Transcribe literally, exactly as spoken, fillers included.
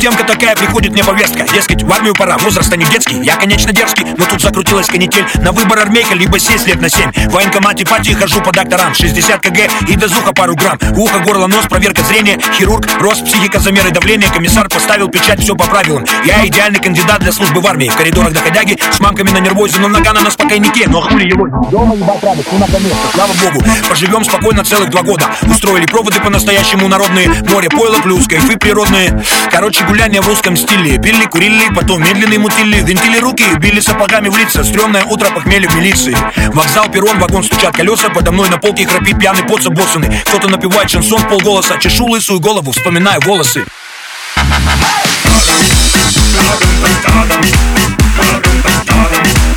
Темка такая, приходит мне повестка. Дескать, в армию пора, возраст-то не детский. Я, конечно, дерзкий, но тут закрутилась канитель. На выбор армейка, либо сесть лет на семь. В военкомате пати хожу по докторам. шестьдесят кг и дозуха пару грамм. Ухо, горло, нос, проверка зрения. Хирург, рост, психика, замеры давления. Комиссар поставил печать, все по правилам. Я идеальный кандидат для службы в армии. В коридорах доходяги, с мамками на нервозе. Но нога на нас спокойнике, но хули его. Дома ебать радость, ну наконец-то, слава богу. Поживем спокойно целых два года. Устроили проводы по-настоящему народные. Море, пойло плюс, кайфы природные. Короче, гуляние в русском стиле. Пили, курили, потом медленные мутили. Винтили руки, били сапогами в лица. Стрёмное утро, похмелье в милиции. Вокзал, перрон, вагон, стучат колеса. Подо мной на полке храпит пьяный поц обоссанный. Кто-то напевает шансон в полголоса. Чешу лысую голову, вспоминаю волосы. Hey!